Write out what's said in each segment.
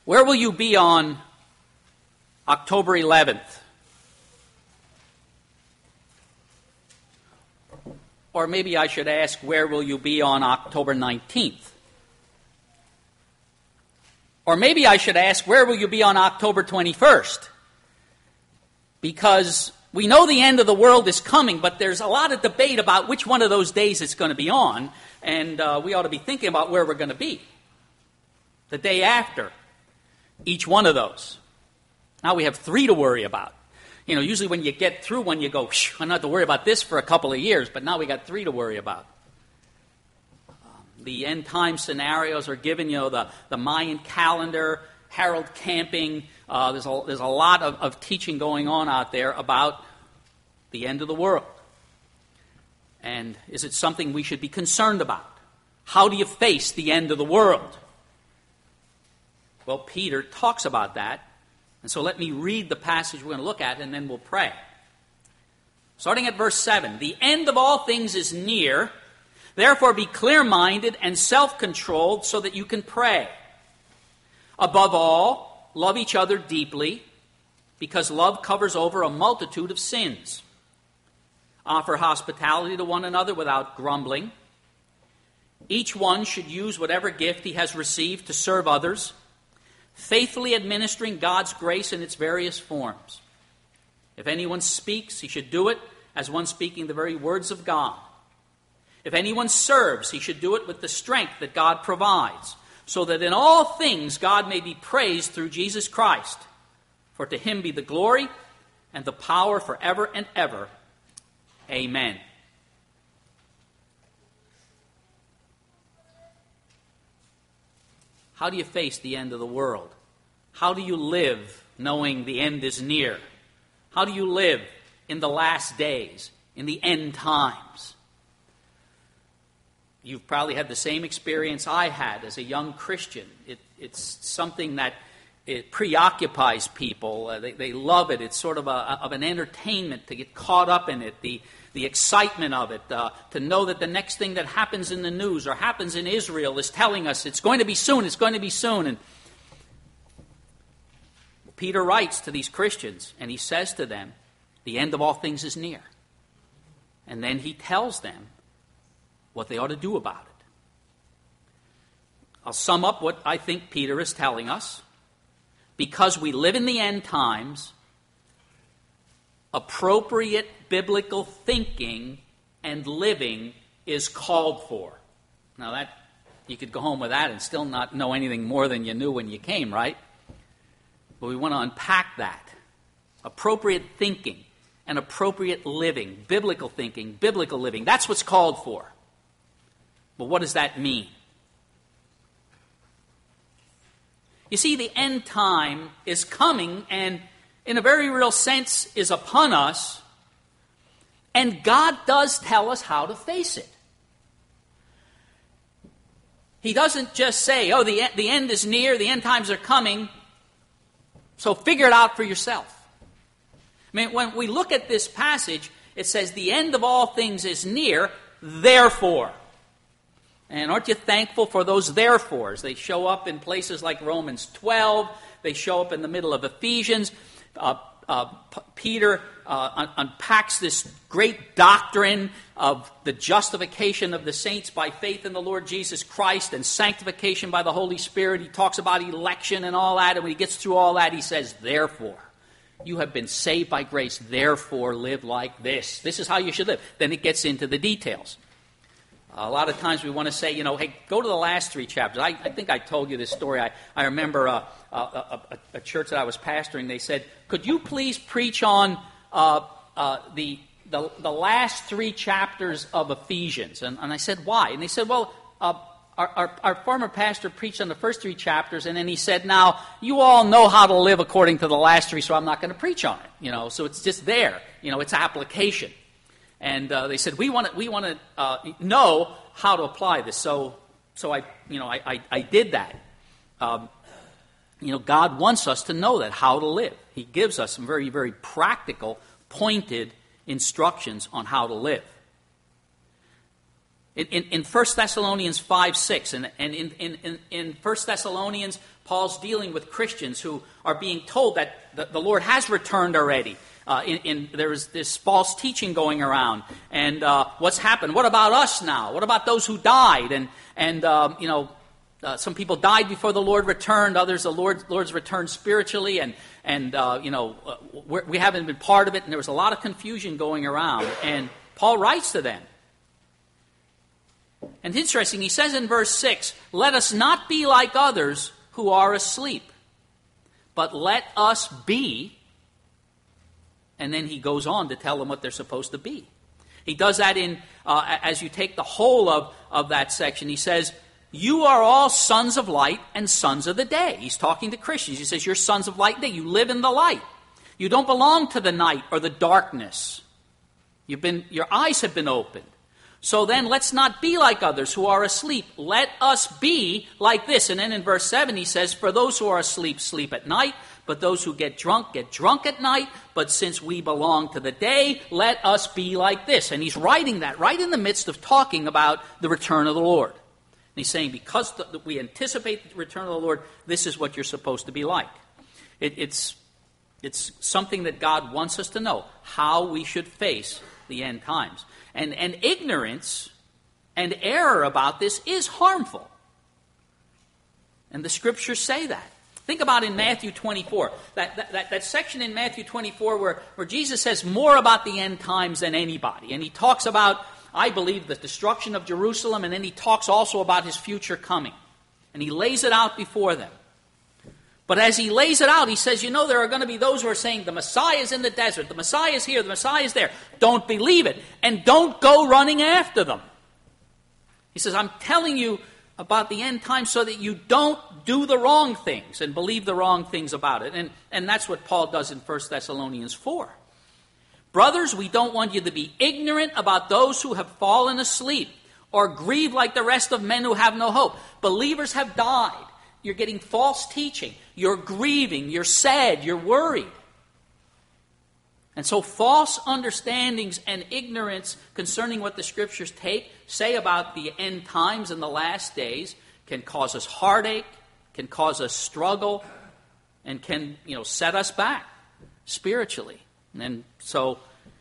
Where will you be on October 11th? Or maybe I should ask, where will you be on October 19th? Or maybe I should ask, where will you be on October 21st? Because we know the end of the world is coming, but there's a lot of debate about which one of those days it's going to be on, and we ought to be thinking about where we're going to be the day after each one of those. Now we have 3 to worry about. You know, usually when you get through one, you go, I don't have to worry about this for a couple of years, but now we got 3 to worry about. The end time scenarios are given, the Mayan calendar, Harold Camping. There's a lot of teaching going on out there about the end of the world. And is it something we should be concerned about? How do you face the end of the world? Well, Peter talks about that. And so let me read the passage we're going to look at, and then we'll pray. Starting at verse 7. The end of all things is near. Therefore be clear-minded and self-controlled so that you can pray. Above all, love each other deeply, because love covers over a multitude of sins. Offer hospitality to one another without grumbling. Each one should use whatever gift he has received to serve others, faithfully administering God's grace in its various forms. If anyone speaks, he should do it as one speaking the very words of God. If anyone serves, he should do it with the strength that God provides, so that in all things God may be praised through Jesus Christ. For to him be the glory and the power forever and ever. Amen. How do you face the end of the world? How do you live knowing the end is near? How do you live in the last days, in the end times? You've probably had the same experience I had as a young Christian. It's something that it preoccupies people. They love it. It's sort of an entertainment to get caught up in it, the excitement of it, to know that the next thing that happens in the news or happens in Israel is telling us it's going to be soon, it's going to be soon. And Peter writes to these Christians, and he says to them, the end of all things is near. And then he tells them what they ought to do about it. I'll sum up what I think Peter is telling us. Because we live in the end times, appropriate biblical thinking and living is called for. Now that, you could go home with that and still not know anything more than you knew when you came, right? But we want to unpack that. Appropriate thinking and appropriate living, biblical thinking, biblical living, that's what's called for. But what does that mean? You see, the end time is coming and, in a very real sense, is upon us. And God does tell us how to face it. He doesn't just say, the end is near, the end times are coming, so figure it out for yourself. I mean, when we look at this passage, it says, the end of all things is near, therefore. And aren't you thankful for those therefores? They show up in places like Romans 12. They show up in the middle of Ephesians. Peter unpacks this great doctrine of the justification of the saints by faith in the Lord Jesus Christ and sanctification by the Holy Spirit. He talks about election and all that. And when he gets through all that, he says, therefore, you have been saved by grace. Therefore, live like this. This is how you should live. Then it gets into the details. A lot of times we want to say, hey, go to the last 3 chapters. I think I told you this story. I remember a church that I was pastoring. They said, could you please preach on the last 3 chapters of Ephesians? And I said, why? And they said, well, our former pastor preached on the first 3 chapters, and then he said, now, you all know how to live according to the last 3, so I'm not going to preach on it. So it's just there. It's application. And they said, we want to know how to apply this. So I did that. God wants us to know that, how to live. He gives us some very, very practical, pointed instructions on how to live. In 1 Thessalonians 5:6, and in 1 Thessalonians, Paul's dealing with Christians who are being told that the Lord has returned already. There is this false teaching going around. And what's happened? What about us now? What about those who died? Some people died before the Lord returned. Others, the Lord's returned spiritually. We haven't been part of it. And there was a lot of confusion going around. And Paul writes to them. And it's interesting. He says in verse 6, "Let us not be like others who are asleep, but let us be," and then he goes on to tell them what they're supposed to be. He does that as you take the whole of that section. He says, "You are all sons of light and sons of the day." He's talking to Christians. He says, "You're sons of light and day. You live in the light. You don't belong to the night or the darkness. Your eyes have been opened. So then let's not be like others who are asleep. Let us be like this." And then in verse 7 he says, "For those who are asleep, sleep at night, but those who get drunk at night. But since we belong to the day, let us be like this." And he's writing that right in the midst of talking about the return of the Lord. And he's saying, because we anticipate the return of the Lord, this is what you're supposed to be like. It's something that God wants us to know, how we should face the end times. And ignorance and error about this is harmful. And the scriptures say that. Think about in Matthew 24, that section in Matthew 24 where Jesus says more about the end times than anybody. And he talks about, I believe, the destruction of Jerusalem, and then he talks also about his future coming. And he lays it out before them. But as he lays it out, he says, there are going to be those who are saying, the Messiah is in the desert, the Messiah is here, the Messiah is there. Don't believe it. And don't go running after them. He says, I'm telling you about the end times so that you don't do the wrong things and believe the wrong things about it. And that's what Paul does in 1 Thessalonians 4. "Brothers, we don't want you to be ignorant about those who have fallen asleep or grieve like the rest of men who have no hope." Believers have died. You're getting false teaching. You're grieving. You're sad. You're worried. And so false understandings and ignorance concerning what the scriptures say about the end times and the last days can cause us heartache, can cause us struggle, and can set us back spiritually. And so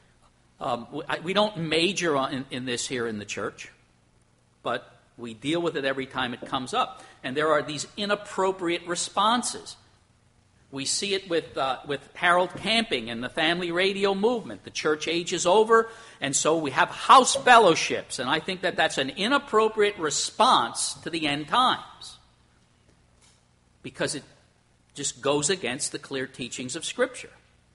we don't major in this here in the church, but we deal with it every time it comes up. And there are these inappropriate responses. We see it with Harold Camping and the family radio movement. The church age is over, and so we have house fellowships. And I think that that's an inappropriate response to the end times, because it just goes against the clear teachings of Scripture.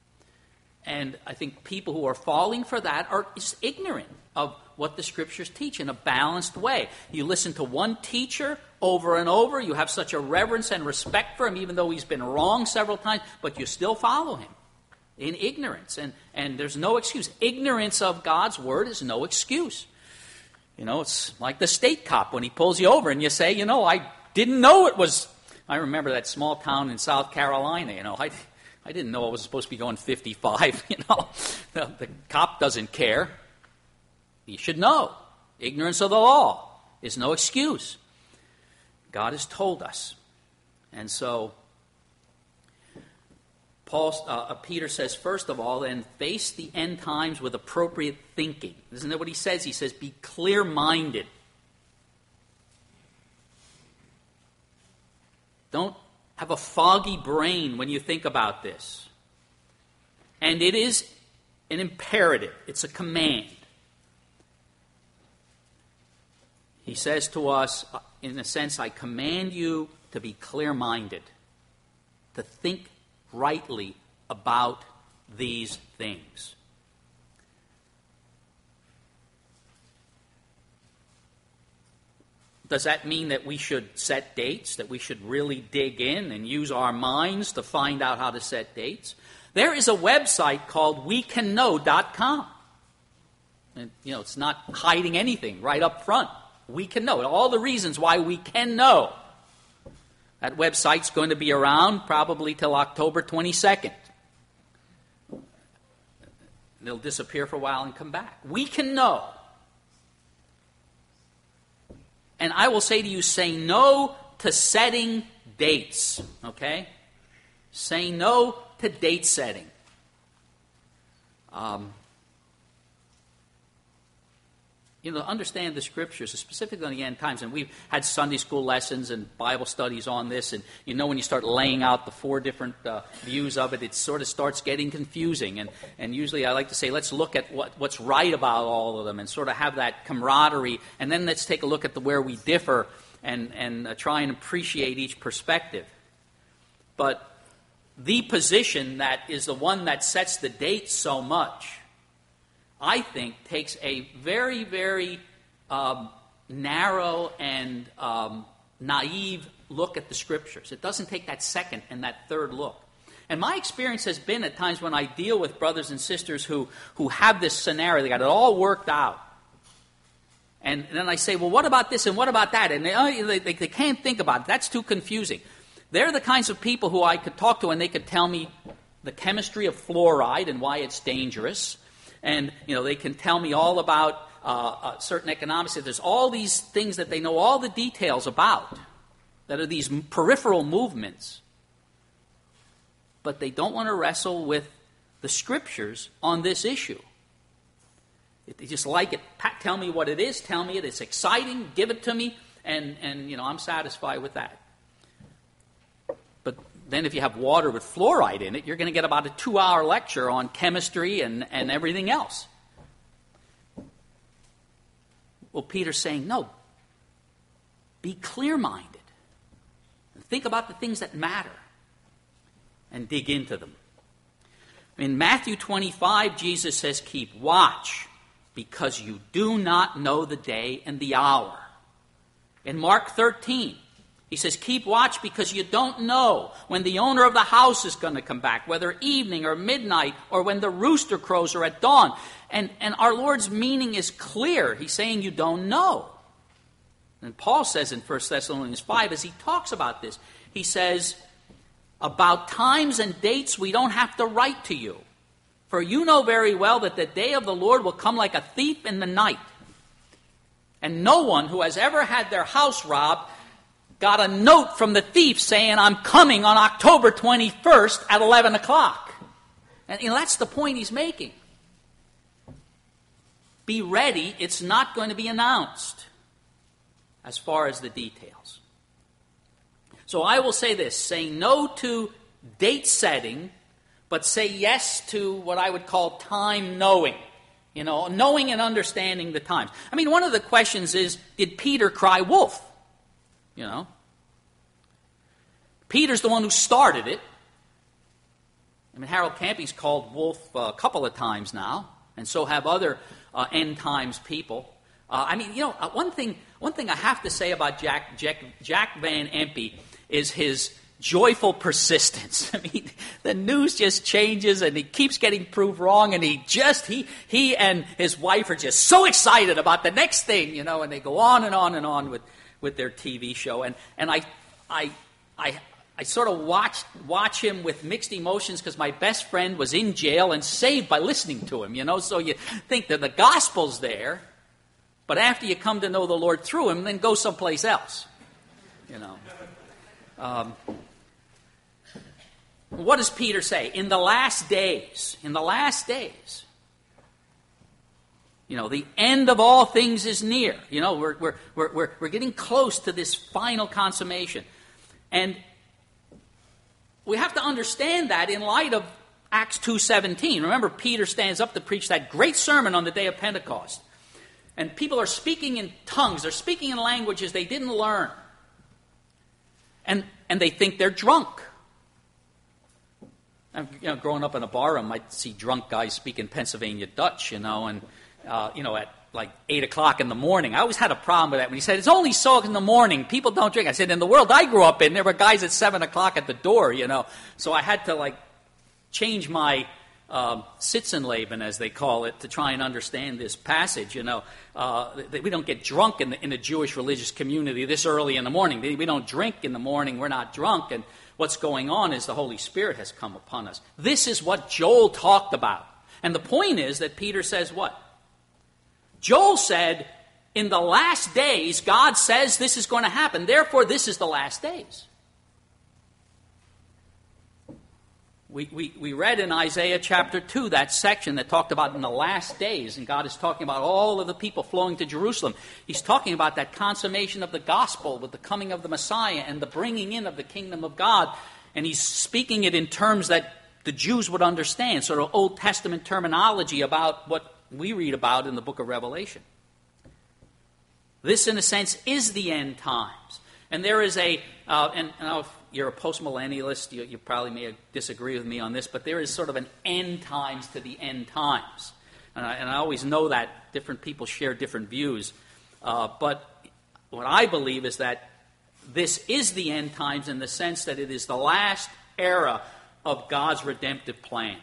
And I think people who are falling for that are just ignorant of what the Scriptures teach in a balanced way. You listen to one teacher over and over, you have such a reverence and respect for him, even though he's been wrong several times, but you still follow him in ignorance. And there's no excuse. Ignorance of God's Word is no excuse. It's like the state cop when he pulls you over and you say, I didn't know it was... I remember that small town in South Carolina, I didn't know I was supposed to be going 55, The cop doesn't care. You should know. Ignorance of the law is no excuse. God has told us. And so Peter says, first of all, then face the end times with appropriate thinking. Isn't that what he says? He says, be clear-minded. Don't have a foggy brain when you think about this. And it is an imperative. It's a command. He says to us, in a sense, I command you to be clear-minded, to think rightly about these things. Does that mean that we should set dates, that we should really dig in and use our minds to find out how to set dates? There is a website called WeCanKnow.com. And, it's not hiding anything right up front. We can know. All the reasons why we can know. That website's going to be around probably till October 22nd. It'll disappear for a while and come back. We can know. And I will say to you, say no to setting dates, okay? Say no to date setting. Understand the Scriptures, specifically on the end times. And we've had Sunday school lessons and Bible studies on this. And when you start laying out the four different views of it, it sort of starts getting confusing. And usually I like to say, let's look at what's right about all of them and sort of have that camaraderie. And then let's take a look at where we differ and try and appreciate each perspective. But the position that is the one that sets the date so much, I think, takes a very, very narrow and naive look at the Scriptures. It doesn't take that second and that third look. And my experience has been at times when I deal with brothers and sisters who have this scenario, they got it all worked out. And then I say, well, what about this and what about that? And they can't think about it. That's too confusing. They're the kinds of people who I could talk to and they could tell me the chemistry of fluoride and why it's dangerous. And, they can tell me all about certain economics. There's all these things that they know all the details about that are these peripheral movements. But they don't want to wrestle with the Scriptures on this issue. They just like it. Tell me what it is. Tell me it. It's exciting. Give it to me. And I'm satisfied with that. But then if you have water with fluoride in it, you're going to get about a 2-hour lecture on chemistry and everything else. Well, Peter's saying, no. Be clear-minded. Think about the things that matter and dig into them. In Matthew 25, Jesus says, keep watch because you do not know the day and the hour. In Mark 13, he says, keep watch because you don't know when the owner of the house is going to come back, whether evening or midnight or when the rooster crows or at dawn. And our Lord's meaning is clear. He's saying you don't know. And Paul says in 1 Thessalonians 5, as he talks about this, he says, about times and dates we don't have to write to you. For you know very well that the day of the Lord will come like a thief in the night. And no one who has ever had their house robbed got a note from the thief saying, I'm coming on October 21st at 11 o'clock. And that's the point he's making. Be ready. It's not going to be announced as far as the details. So I will say this, say no to date setting, but say yes to what I would call time knowing. Knowing and understanding the times. I mean, one of the questions is, did Peter cry wolf? Peter's the one who started it. I mean, Harold Camping's called wolf a couple of times now, and so have other end times people. One thing I have to say about Jack Van Impe is his joyful persistence. I mean, the news just changes, and he keeps getting proved wrong, and he and his wife are just so excited about the next thing, and they go on and on and on with their TV show, and I sort of watch him with mixed emotions because my best friend was in jail and saved by listening to him, so you think that the gospel's there, but after you come to know the Lord through him, then go someplace else, What does Peter say? In the last days, the end of all things is near. We're getting close to this final consummation. And we have to understand that in light of Acts 2:17. Remember, Peter stands up to preach that great sermon on the day of Pentecost. And people are speaking in tongues. They're speaking in languages they didn't learn. And they think they're drunk. Growing up in a bar, I might see drunk guys speaking Pennsylvania Dutch, at like 8 o'clock in the morning. I always had a problem with that. When he said, it's only so in the morning, people don't drink. I said, in the world I grew up in, there were guys at 7 o'clock at the door, So I had to, change my Sitzenleben, as they call it, to try and understand this passage, We don't get drunk in the Jewish religious community this early in the morning. We don't drink in the morning. We're not drunk. And what's going on is the Holy Spirit has come upon us. This is what Joel talked about. And the point is that Peter says what? Joel said, in the last days, God says this is going to happen. Therefore, this is the last days. We read in Isaiah chapter 2 that section that talked about in the last days, and God is talking about all of the people flowing to Jerusalem. He's talking about that consummation of the gospel with the coming of the Messiah and the bringing in of the kingdom of God. And he's speaking it in terms that the Jews would understand, sort of Old Testament terminology about what we read about in the book of Revelation. This, in a sense, is the end times. And there is and if you're a postmillennialist, you probably may disagree with me on this, but there is sort of an end times to the end times. And I always know that different people share different views. But what I believe is that this is the end times in the sense that it is the last era of God's redemptive plan.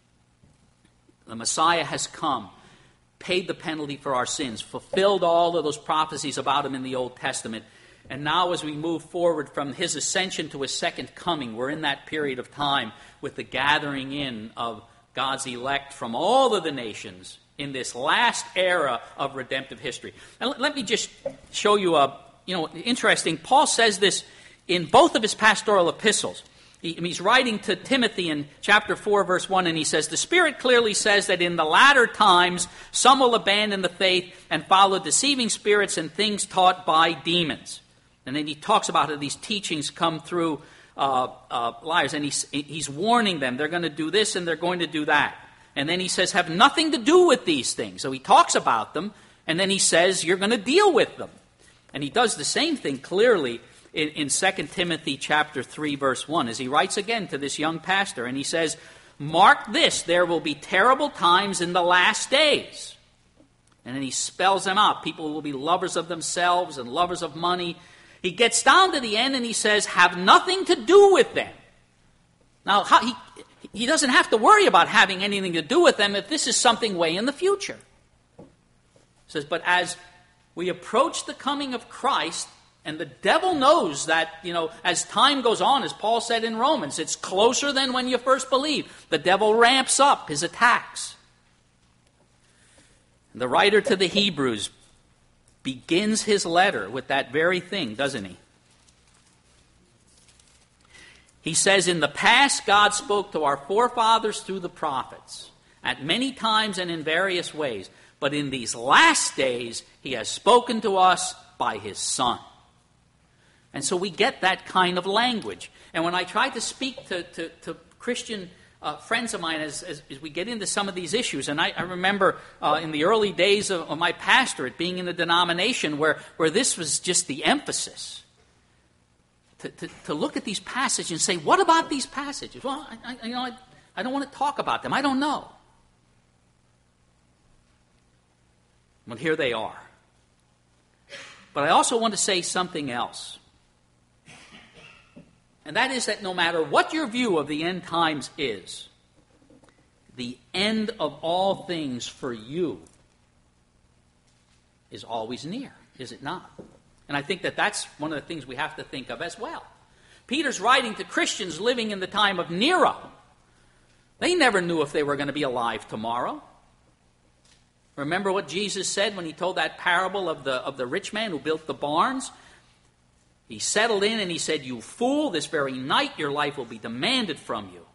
The Messiah has come, paid the penalty for our sins, fulfilled all of those prophecies about him in the Old Testament. And now as we move forward from his ascension to his second coming, we're in that period of time with the gathering in of God's elect from all of the nations in this last era of redemptive history. And let me just show you interesting. Paul says this in both of his pastoral epistles. He's writing to Timothy in chapter 4, verse 1, and he says, "The Spirit clearly says that in the latter times some will abandon the faith and follow deceiving spirits and things taught by demons." And then he talks about how these teachings come through liars, and he's warning them. They're going to do this and they're going to do that. And then he says, have nothing to do with these things. So he talks about them, and then he says, you're going to deal with them. And he does the same thing clearly in 2 Timothy chapter 3, verse 1, as he writes again to this young pastor, and he says, "Mark this, there will be terrible times in the last days." And then he spells them out. People will be lovers of themselves and lovers of money. He gets down to the end and he says, have nothing to do with them. Now, he doesn't have to worry about having anything to do with them if this is something way in the future. He says, but as we approach the coming of Christ, and the devil knows that, as time goes on, as Paul said in Romans, it's closer than when you first believed. The devil ramps up his attacks. The writer to the Hebrews begins his letter with that very thing, doesn't he? He says, in the past, God spoke to our forefathers through the prophets, at many times and in various ways. But in these last days, he has spoken to us by his Son. And so we get that kind of language. And when I try to speak to Christian friends of mine as we get into some of these issues, and I remember in the early days of my pastorate being in the denomination where this was just the emphasis, to look at these passages and say, what about these passages? Well, I don't want to talk about them. I don't know. But here they are. But I also want to say something else. And that is that no matter what your view of the end times is, the end of all things for you is always near, is it not? And I think that that's one of the things we have to think of as well. Peter's writing to Christians living in the time of Nero. They never knew if they were going to be alive tomorrow. Remember what Jesus said when he told that parable of the rich man who built the barns? He settled in and he said, you fool, this very night your life will be demanded from you.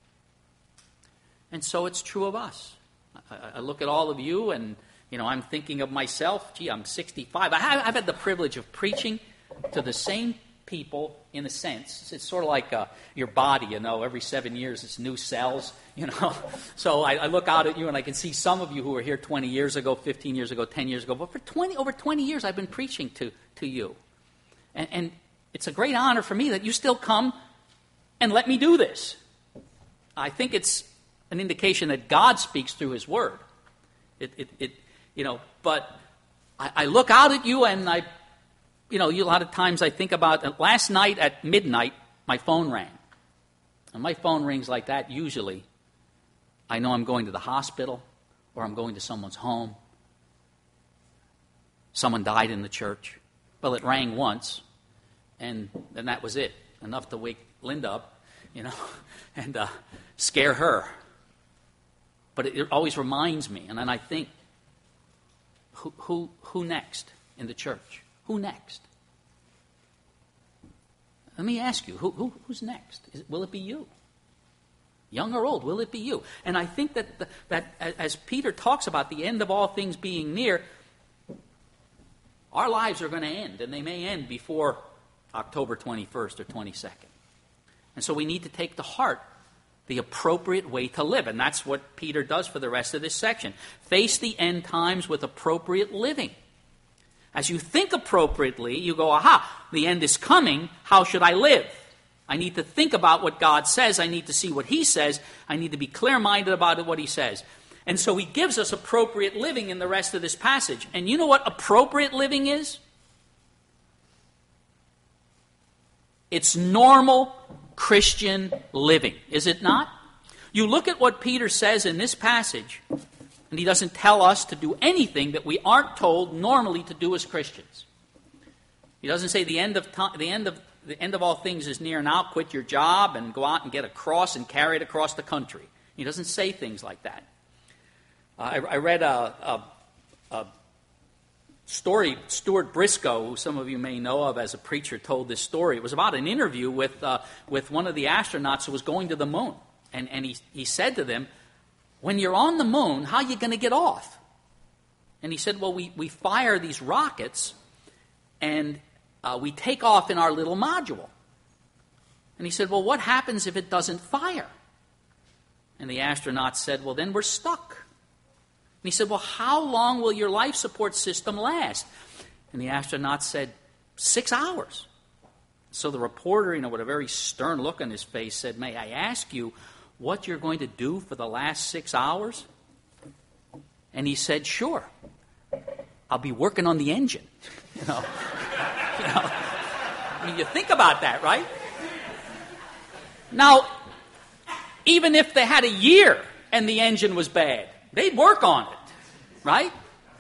And so it's true of us. I look at all of you and, I'm thinking of myself. Gee, I'm 65. I've had the privilege of preaching to the same people in a sense. It's sort of like your body, every 7 years it's new cells, So I look out at you and I can see some of you who were here 20 years ago, 15 years ago, 10 years ago. But for over 20 years I've been preaching to you. And it's a great honor for me that you still come and let me do this. I think it's an indication that God speaks through his word. But I look out at you and a lot of times I think about last night at midnight, my phone rang. And my phone rings like that usually. I know I'm going to the hospital or I'm going to someone's home. Someone died in the church. Well, it rang once, and that was it. Enough to wake Linda up, and scare her. But it always reminds me, and then I think, who next in the church? Who next? Let me ask you, who's next? Will it be you? Young or old, will it be you? And I think that as Peter talks about the end of all things being near, our lives are going to end, and they may end before October 21st or 22nd. And so we need to take to heart the appropriate way to live, and that's what Peter does for the rest of this section. Face the end times with appropriate living. As you think appropriately, you go, aha, the end is coming, how should I live? I need to think about what God says. I need to see what He says. I need to be clear-minded about what He says. And so He gives us appropriate living in the rest of this passage. And you know what appropriate living is? It's normal Christian living, is it not? You look at what Peter says in this passage, and he doesn't tell us to do anything that we aren't told normally to do as Christians. He doesn't say the end of all things is near now, quit your job and go out and get a cross and carry it across the country. He doesn't say things like that. I read a story, Stuart Briscoe, who some of you may know of as a preacher, told this story. It was about an interview with one of the astronauts who was going to the moon. And he said to them, when you're on the moon, how are you going to get off? And he said, well, we fire these rockets and we take off in our little module. And he said, well, what happens if it doesn't fire? And the astronaut said, well, then we're stuck. And he said, well, how long will your life support system last? And the astronaut said, 6 hours. So the reporter, with a very stern look on his face, said, may I ask you what you're going to do for the last 6 hours? And he said, sure. I'll be working on the engine. You think about that, right? Now, even if they had a year and the engine was bad, they'd work on it, right?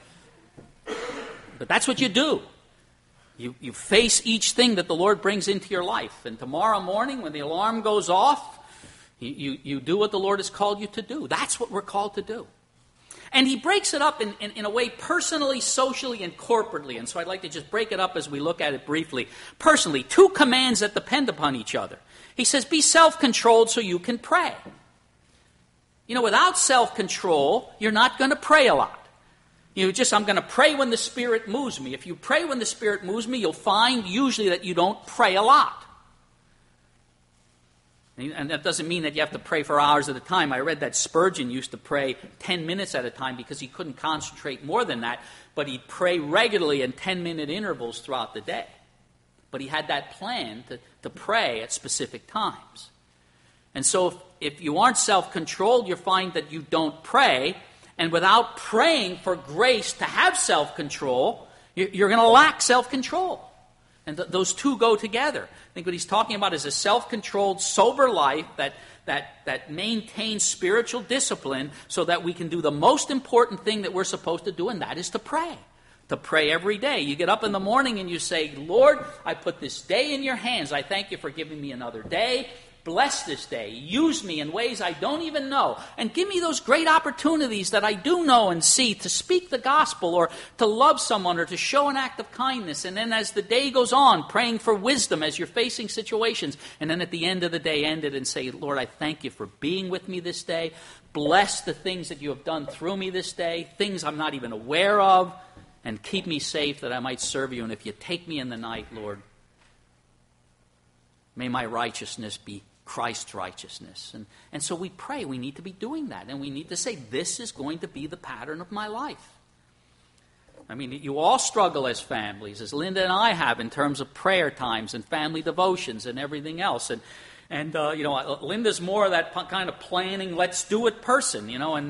But that's what you do. You face each thing that the Lord brings into your life. And tomorrow morning, when the alarm goes off, you do what the Lord has called you to do. That's what we're called to do. And he breaks it up in a way personally, socially, and corporately. And so I'd like to just break it up as we look at it briefly. Personally, 2 commands that depend upon each other. He says, be self-controlled so you can pray. Without self-control, you're not going to pray a lot. I'm going to pray when the Spirit moves me. If you pray when the Spirit moves me, you'll find usually that you don't pray a lot. And that doesn't mean that you have to pray for hours at a time. I read that Spurgeon used to pray 10 minutes at a time because he couldn't concentrate more than that, but he'd pray regularly in 10-minute intervals throughout the day. But he had that plan to pray at specific times. And so if you aren't self-controlled, you find that you don't pray, and without praying for grace to have self-control, you're going to lack self-control. And those two go together. I think what he's talking about is a self-controlled, sober life that maintains spiritual discipline so that we can do the most important thing that we're supposed to do, and that is to pray. To pray every day. You get up in the morning and you say, Lord, I put this day in your hands. I thank you for giving me another day. Bless this day. Use me in ways I don't even know. And give me those great opportunities that I do know and see to speak the gospel or to love someone or to show an act of kindness. And then as the day goes on, praying for wisdom as you're facing situations. And then at the end of the day, end it and say, Lord, I thank you for being with me this day. Bless the things that you have done through me this day, things I'm not even aware of. And keep me safe that I might serve you. And if you take me in the night, Lord, may my righteousness be Christ's righteousness. And so we pray. We need to be doing that. And we need to say, this is going to be the pattern of my life. I mean, you all struggle as families, as Linda and I have, in terms of prayer times and family devotions and everything else. And Linda's more of that kind of planning, let's do it person,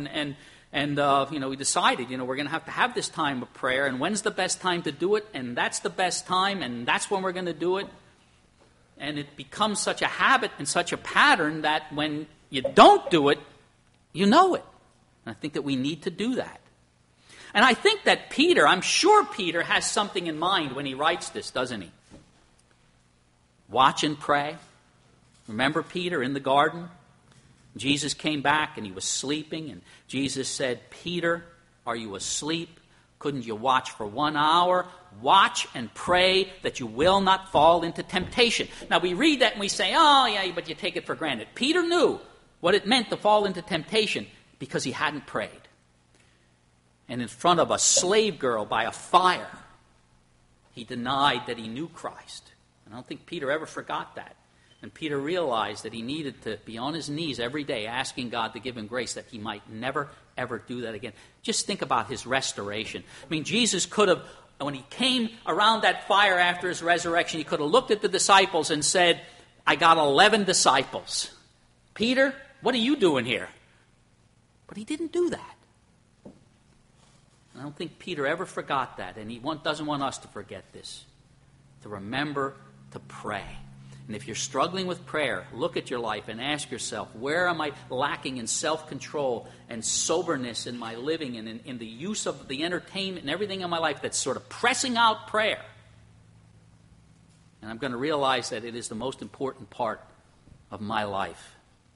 we decided, we're going to have this time of prayer, and when's the best time to do it, and that's the best time, and that's when we're going to do it. And it becomes such a habit and such a pattern that when you don't do it, you know it. And I think that we need to do that. And I think that I'm sure Peter has something in mind when he writes this, doesn't he? Watch and pray. Remember Peter in the garden? Jesus came back and he was sleeping, and Jesus said, Peter, are you asleep? Couldn't you watch for 1 hour? Watch and pray that you will not fall into temptation. Now we read that and we say, oh yeah, but you take it for granted. Peter knew what it meant to fall into temptation, because he hadn't prayed. And in front of a slave girl by a fire, he denied that he knew Christ. And I don't think Peter ever forgot that. And Peter realized that he needed to be on his knees every day asking God to give him grace that he might never, ever do that again. Just think about his restoration. I mean, Jesus could have, when he came around that fire after his resurrection, he could have looked at the disciples and said, I got 11 disciples. Peter, what are you doing here? But he didn't do that. I don't think Peter ever forgot that, and he doesn't want us to forget this, to remember to pray. And if you're struggling with prayer, look at your life and ask yourself, where am I lacking in self-control and soberness in my living and in the use of the entertainment and everything in my life that's sort of pressing out prayer? And I'm going to realize that it is the most important part of my life.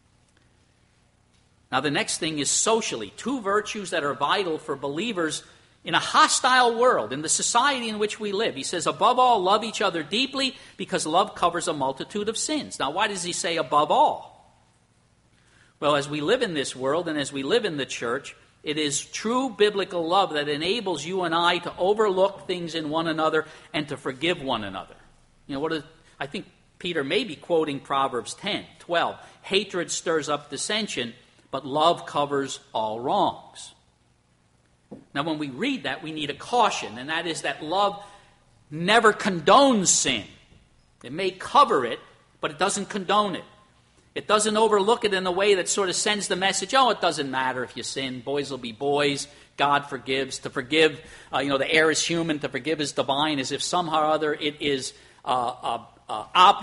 Now, the next thing is socially. Two virtues that are vital for believers in a hostile world, in the society in which we live. He says, above all, love each other deeply, because love covers a multitude of sins. Now, why does he say above all? Well, as we live in this world and as we live in the church, it is true biblical love that enables you and I to overlook things in one another and to forgive one another. You know, I think Peter may be quoting Proverbs 10:12. Hatred stirs up dissension, but love covers all wrongs. Now, when we read that, we need a caution, and that is that love never condones sin. It may cover it, but it doesn't condone it. It doesn't overlook it in a way that sort of sends the message, oh, it doesn't matter if you sin. Boys will be boys. God forgives. To forgive, the air is human. To forgive is divine, as if somehow or other it is God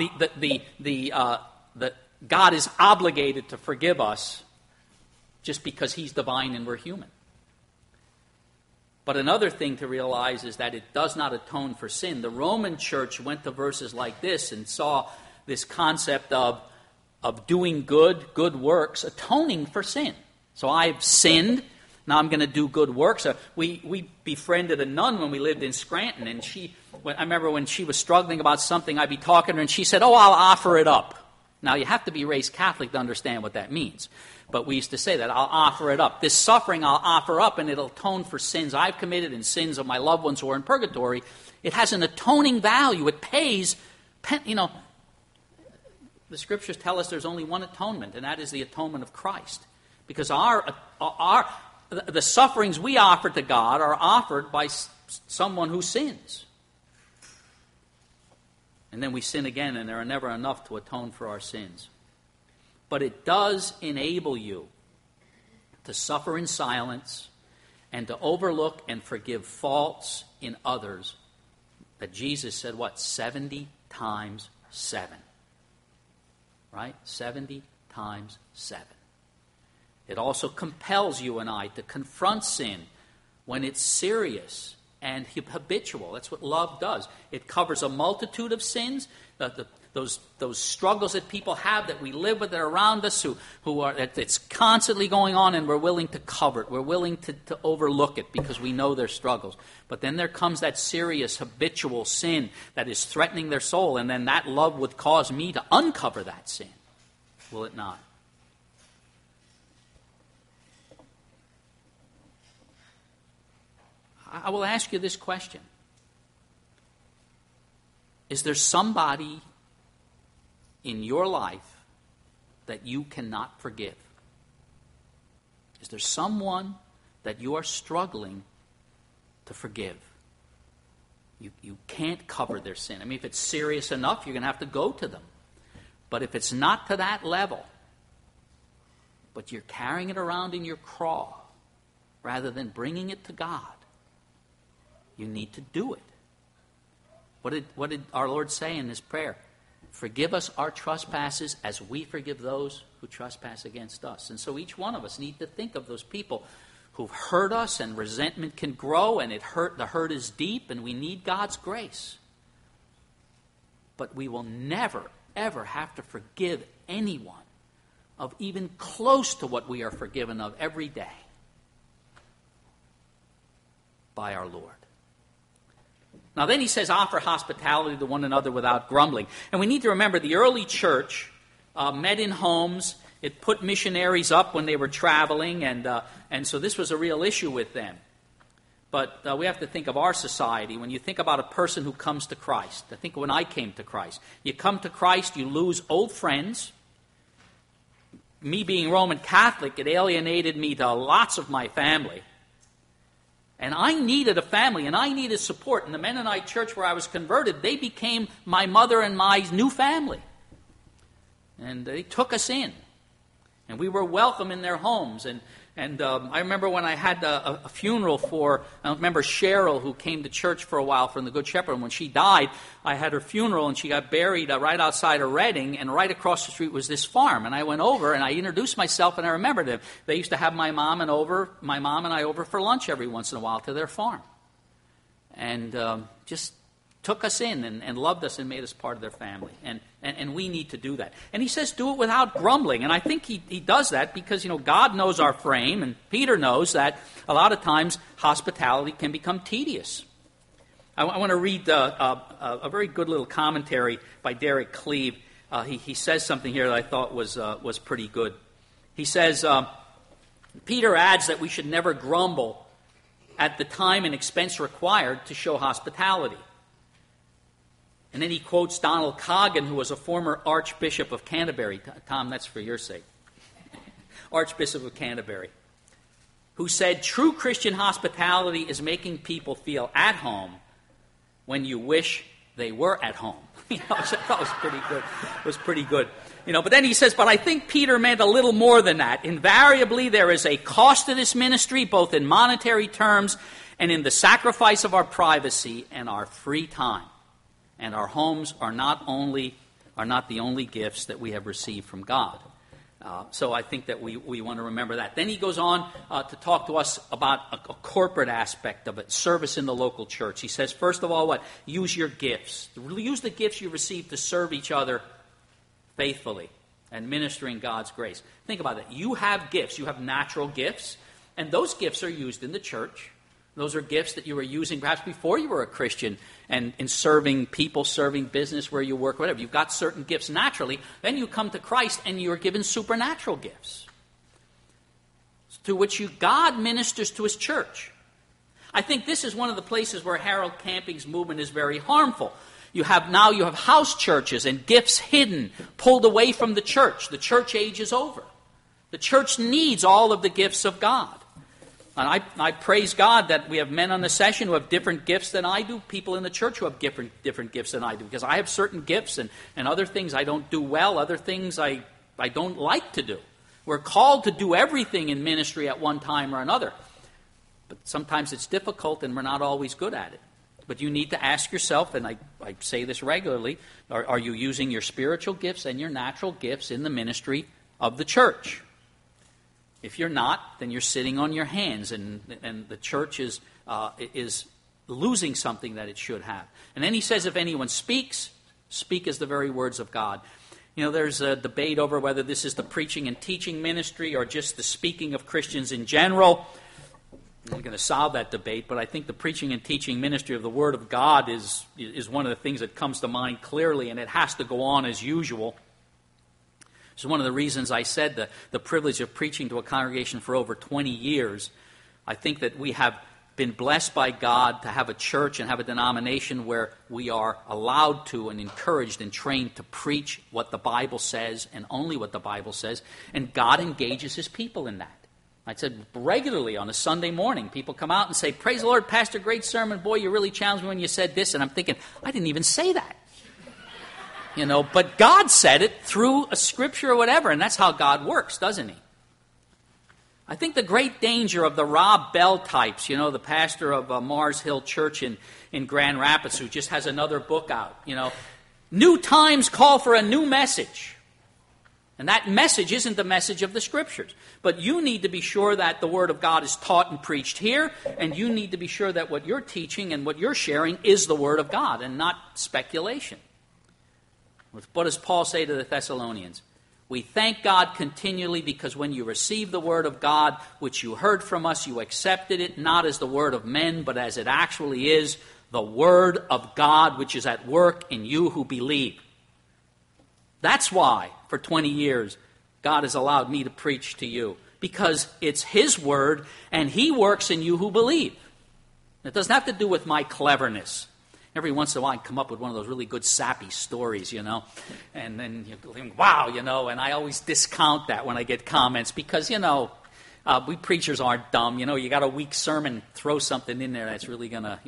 is obligated to forgive us just because he's divine and we're human. But another thing to realize is that it does not atone for sin. The Roman church went to verses like this and saw this concept of doing good works, atoning for sin. So I've sinned, now I'm going to do good works. We befriended a nun when we lived in Scranton, and I remember when she was struggling about something, I'd be talking to her, and she said, oh, I'll offer it up. Now, you have to be raised Catholic to understand what that means. But we used to say that, I'll offer it up. This suffering I'll offer up, and it'll atone for sins I've committed and sins of my loved ones who are in purgatory. It has an atoning value. It pays, the Scriptures tell us there's only one atonement, and that is the atonement of Christ. Because the sufferings we offer to God are offered by someone who sins. And then we sin again, and there are never enough to atone for our sins. But it does enable you to suffer in silence and to overlook and forgive faults in others that Jesus said, 70 times 7. Right? 70 times 7. It also compels you and I to confront sin when it's serious and habitual. That's what love does. It covers a multitude of sins. Those struggles that people have, that we live with, that are around us, it's constantly going on, and we're willing to cover it. We're willing to overlook it because we know their struggles. But then there comes that serious habitual sin that is threatening their soul, and then that love would cause me to uncover that sin. Will it not? I will ask you this question. Is there somebody in your life that you cannot forgive? Is there someone that you are struggling to forgive? You can't cover their sin. I mean, if it's serious enough, you're going to have to go to them. But if it's not to that level, but you're carrying it around in your craw rather than bringing it to God, you need to do it. What did our Lord say in this prayer? Forgive us our trespasses as we forgive those who trespass against us. And so each one of us need to think of those people who've hurt us, and resentment can grow, and the hurt is deep, and we need God's grace. But we will never, ever have to forgive anyone of even close to what we are forgiven of every day by our Lord. Now then he says, offer hospitality to one another without grumbling. And we need to remember the early church met in homes, It put missionaries up when they were traveling, and so this was a real issue with them. But we have to think of our society. When you think about a person who comes to Christ, I think when I came to Christ, you come to Christ, you lose old friends. Me being Roman Catholic, it alienated me to lots of my family. And I needed a family, and I needed support. And the Mennonite church where I was converted, they became my mother and my new family. And they took us in. And we were welcome in their homes. And I remember when I had a funeral for, I remember Cheryl, who came to church for a while from the Good Shepherd. And when she died, I had her funeral, and she got buried right outside of Reading, and right across the street was this farm. And I went over, and I introduced myself, and I remembered them. They used to have my mom and I over for lunch every once in a while to their farm. And just took us in and loved us and made us part of their family. And we need to do that. And he says, do it without grumbling. And I think he does that because, God knows our frame, and Peter knows that a lot of times hospitality can become tedious. I want to read a very good little commentary by Derek Cleave. He says something here that I thought was pretty good. He says, Peter adds that we should never grumble at the time and expense required to show hospitality. And then he quotes Donald Coggan, who was a former Archbishop of Canterbury. Tom, that's for your sake. Archbishop of Canterbury, who said, true Christian hospitality is making people feel at home when you wish they were at home. That was pretty good. It was pretty good. But then he says, but I think Peter meant a little more than that. Invariably, there is a cost to this ministry, both in monetary terms and in the sacrifice of our privacy and our free time. And our homes are not the only gifts that we have received from God. So I think that we want to remember that. Then he goes on to talk to us about a corporate aspect of it, service in the local church. He says, first of all, what? Use your gifts. Use the gifts you receive to serve each other faithfully and ministering God's grace. Think about that. You have gifts. You have natural gifts, and those gifts are used in the church. Those are gifts that you were using perhaps before you were a Christian and in serving people, serving business where you work, whatever. You've got certain gifts naturally. Then you come to Christ and you are given supernatural gifts to which God ministers to his church. I think this is one of the places where Harold Camping's movement is very harmful. You have house churches and gifts hidden, pulled away from the church. The church age is over. The church needs all of the gifts of God. And I praise God that we have men on the session who have different gifts than I do, people in the church who have different gifts than I do, because I have certain gifts and other things I don't do well, other things I don't like to do. We're called to do everything in ministry at one time or another. But sometimes it's difficult and we're not always good at it. But you need to ask yourself, and I say this regularly, are you using your spiritual gifts and your natural gifts in the ministry of the church? If you're not, then you're sitting on your hands, and the church is losing something that it should have. And then he says, if anyone speaks, speak as the very words of God. There's a debate over whether this is the preaching and teaching ministry or just the speaking of Christians in general. I'm not going to solve that debate, but I think the preaching and teaching ministry of the Word of God is one of the things that comes to mind clearly, and it has to go on as usual. This is one of the reasons I said the privilege of preaching to a congregation for over 20 years. I think that we have been blessed by God to have a church and have a denomination where we are allowed to and encouraged and trained to preach what the Bible says and only what the Bible says, and God engages his people in that. I said regularly on a Sunday morning, people come out and say, praise the Lord, Pastor, great sermon. Boy, you really challenged me when you said this. And I'm thinking, I didn't even say that. But God said it through a scripture or whatever, and that's how God works, doesn't he? I think the great danger of the Rob Bell types, the pastor of Mars Hill Church in Grand Rapids, who just has another book out, new times call for a new message. And that message isn't the message of the Scriptures. But you need to be sure that the Word of God is taught and preached here, and you need to be sure that what you're teaching and what you're sharing is the Word of God and not speculation. What does Paul say to the Thessalonians? We thank God continually because when you received the Word of God, which you heard from us, you accepted it not as the word of men, but as it actually is, the Word of God, which is at work in you who believe. That's why, for 20 years, God has allowed me to preach to you, because it's His word, and He works in you who believe. It doesn't have to do with my cleverness. Every once in a while I come up with one of those really good sappy stories, and then you think, wow, and I always discount that when I get comments because, we preachers aren't dumb. You got a weak sermon, throw something in there that's really going to,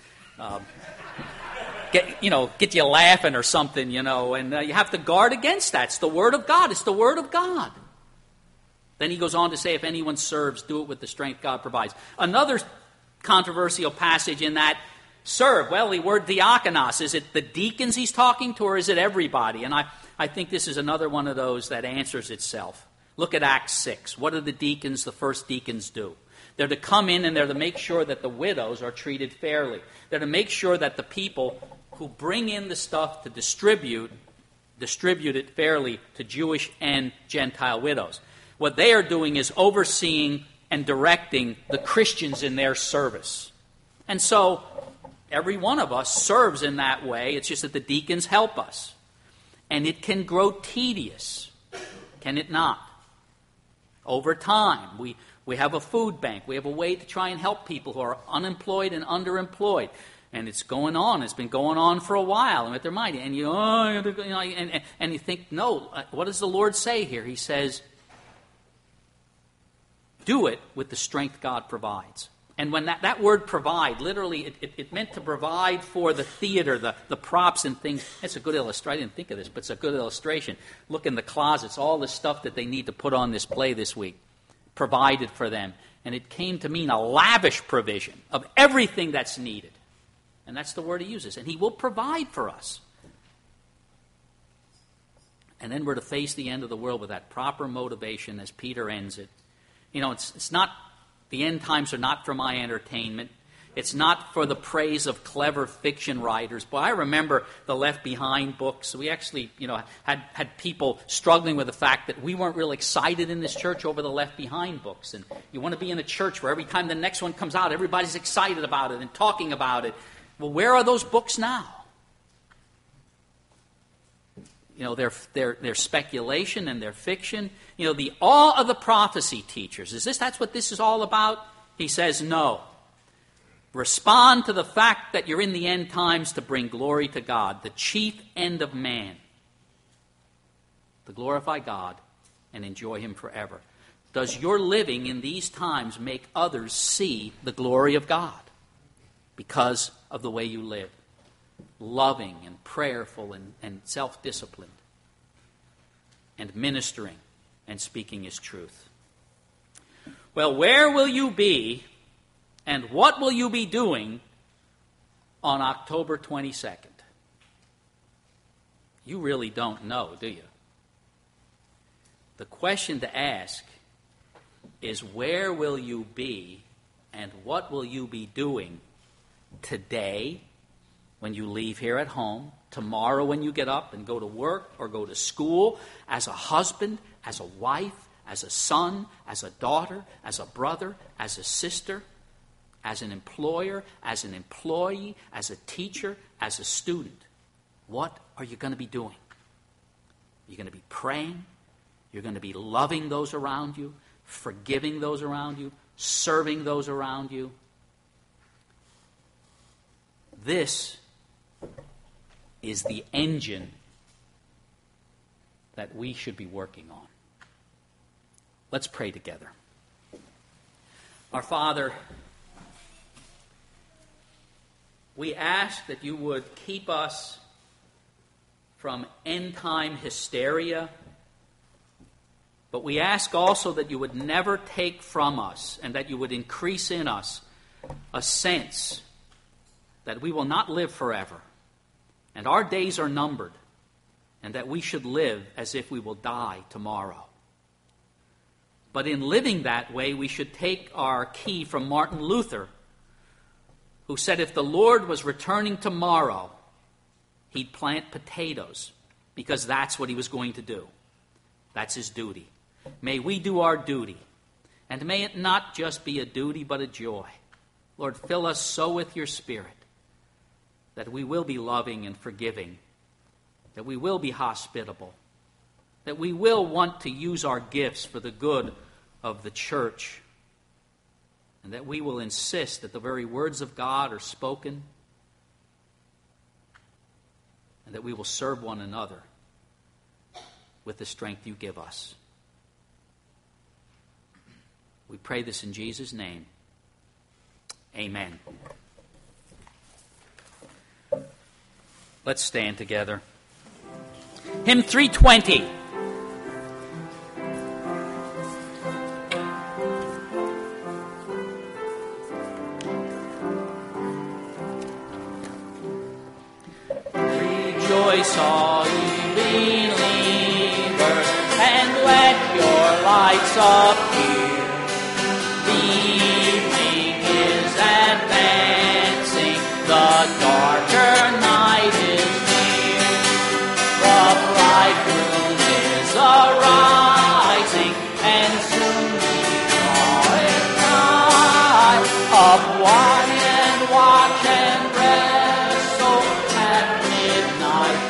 get you laughing or something, and you have to guard against that. It's the Word of God. It's the Word of God. Then he goes on to say, if anyone serves, do it with the strength God provides. Another controversial passage in that, serve. Well, the word diakonos, is it the deacons he's talking to, or is it everybody? And I think this is another one of those that answers itself. Look at Acts 6. What do the first deacons do? They're to come in and they're to make sure that the widows are treated fairly. They're to make sure that the people who bring in the stuff to distribute it fairly to Jewish and Gentile widows. What they are doing is overseeing and directing the Christians in their service. And so every one of us serves in that way. It's just that the deacons help us. And it can grow tedious, can it not? Over time, we have a food bank. We have a way to try and help people who are unemployed and underemployed. And it's going on. It's been going on for a while. And with their mind, and you think, no. What does the Lord say here? He says, do it with the strength God provides. And when that word provide, literally, it meant to provide for the theater, the props and things. It's a good illustration. I didn't think of this, but it's a good illustration. Look in the closets, all the stuff that they need to put on this play this week, provided for them. And it came to mean a lavish provision of everything that's needed. And that's the word he uses. And he will provide for us. And then we're to face the end of the world with that proper motivation as Peter ends it. It's not... The end times are not for my entertainment. It's not for the praise of clever fiction writers. But I remember the Left Behind books. We actually, had people struggling with the fact that we weren't real excited in this church over the Left Behind books. And you want to be in a church where every time the next one comes out, everybody's excited about it and talking about it. Well, where are those books now? Their speculation and their fiction. The awe of the prophecy teachers. That's what this is all about? He says, no. Respond to the fact that you're in the end times to bring glory to God, the chief end of man. To glorify God and enjoy Him forever. Does your living in these times make others see the glory of God because of the way you live? Loving and prayerful and self-disciplined and ministering and speaking His truth. Well, where will you be and what will you be doing on October 22nd? You really don't know, do you? The question to ask is, where will you be and what will you be doing today when you leave here at home, tomorrow when you get up and go to work or go to school, as a husband, as a wife, as a son, as a daughter, as a brother, as a sister, as an employer, as an employee, as a teacher, as a student? What are you going to be doing? You're going to be praying. You're going to be loving those around you, forgiving those around you, serving those around you. This is the engine that we should be working on. Let's pray together. Our Father, we ask that you would keep us from end-time hysteria, but we ask also that you would never take from us and that you would increase in us a sense that we will not live forever, and our days are numbered, and that we should live as if we will die tomorrow. But in living that way, we should take our key from Martin Luther, who said if the Lord was returning tomorrow, he'd plant potatoes, because that's what he was going to do. That's his duty. May we do our duty, and may it not just be a duty, but a joy. Lord, fill us so with your Spirit that we will be loving and forgiving, that we will be hospitable, that we will want to use our gifts for the good of the church, and that we will insist that the very words of God are spoken, and that we will serve one another with the strength you give us. We pray this in Jesus' name. Amen. Let's stand together. Hymn 320. Rejoice, all ye believers, and let your lights appear. The evening is advancing, the darker night is near. The bridegroom is arising, and soon we draw it nigh. Up and watch and rest, so at midnight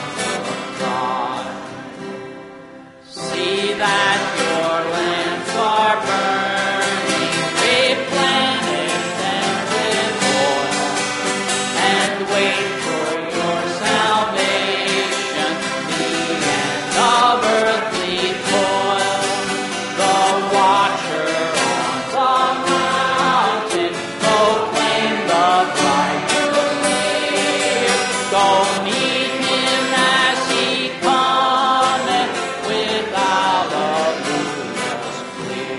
comes the cry. See that your lamps are burning, replenished and with oil, and wait for your salvation, the end of earthly toil. The watcher on the mountain proclaim the bridegroom near. Go meet him as he cometh with hallelujahs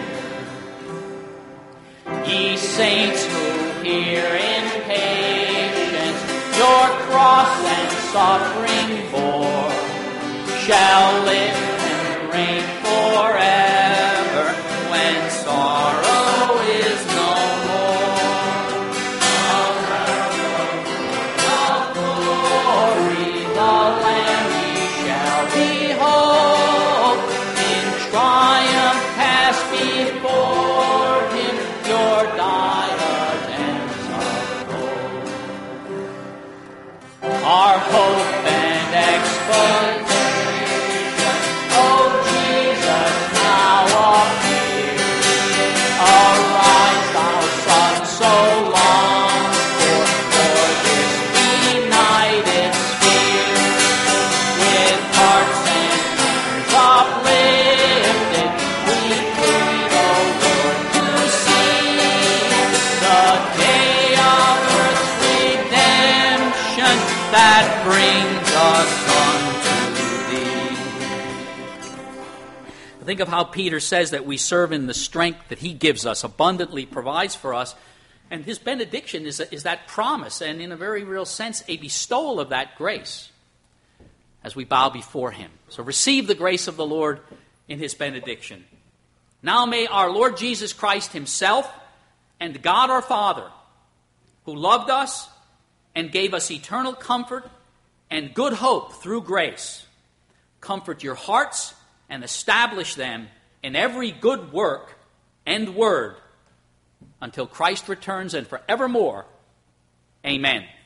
clear. Ye saints who hear in patience your cross and suffering bore, shall live and reign forever when sorrow is no more. The glory, the Lamb ye shall behold, in triumph cast before him your diadems of gold. Our hope and expectation, O Jesus, now appear. Arise, thou Son so long for this benighted sphere. With hearts and hands uplifted, we plead, O Lord, to see the day of earth's redemption that brings us unto thee. Think of how Peter says that we serve in the strength that he gives us, abundantly provides for us. And his benediction is that promise, and in a very real sense, a bestowal of that grace as we bow before him. So receive the grace of the Lord in his benediction. Now may our Lord Jesus Christ himself and God our Father, who loved us and gave us eternal comfort and good hope through grace, comfort your hearts and establish them in every good work and word until Christ returns and forevermore. Amen.